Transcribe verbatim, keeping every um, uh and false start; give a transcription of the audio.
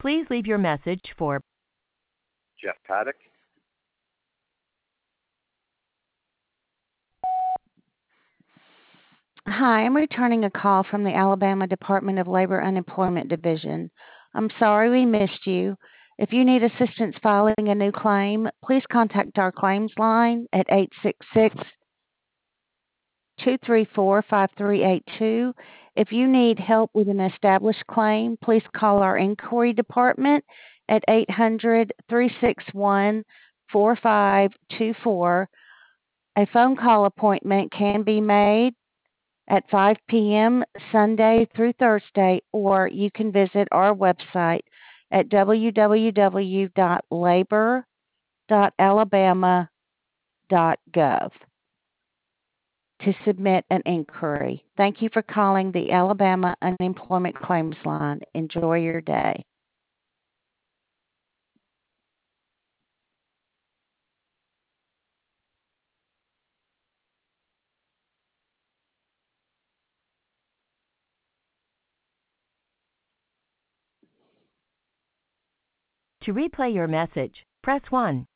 Please leave your message for Jeff Paddock. Hi, I'm returning a call from the Alabama Department of Labor Unemployment Division. I'm sorry we missed you. If you need assistance filing a new claim, please contact our claims line at eight six six, two three four, five three eight two. If you need help with an established claim, please call our inquiry department at eight hundred, three six one, four five two four. A phone call appointment can be made at five p.m. Sunday through Thursday, or you can visit our website at w w w dot labor dot alabama dot gov to submit an inquiry. Thank you for calling the Alabama Unemployment Claims Line. Enjoy your day. to replay your message, press one.